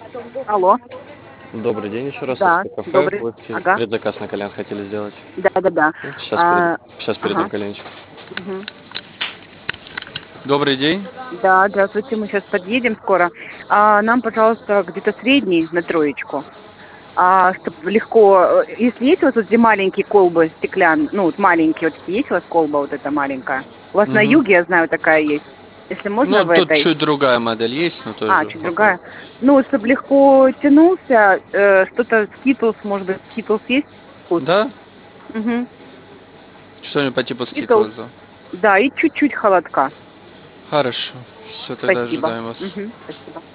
Алло. Добрый день еще раз, Да, СП кафе. добрый. Вы Ага. предзаказ на кальян хотели сделать? Да-да-да. Сейчас, А, сейчас передам ага. кальянчик. Мгм. Добрый день. Да, здравствуйте, мы сейчас подъедем скоро. Нам, пожалуйста, где-то средний на троечку. Чтобы легко, если есть у вас вот эти маленькие колбы стеклянные, ну, вот маленькие, вот есть у вас колба вот эта маленькая? У вас на Мгм. юге, я знаю, такая есть. Если можно Ну, в тут этой. чуть другая модель есть, но тоже Чуть похоже. другая. Ну, вот чтобы легко тянулся, что-то Skittles, может быть, Skittles есть вкус? Да? Угу. Что-нибудь по типу Skittles. скитлза. Да, и чуть-чуть холодка. Хорошо. Все, тогда Спасибо. ожидаем вас. Угу. Спасибо.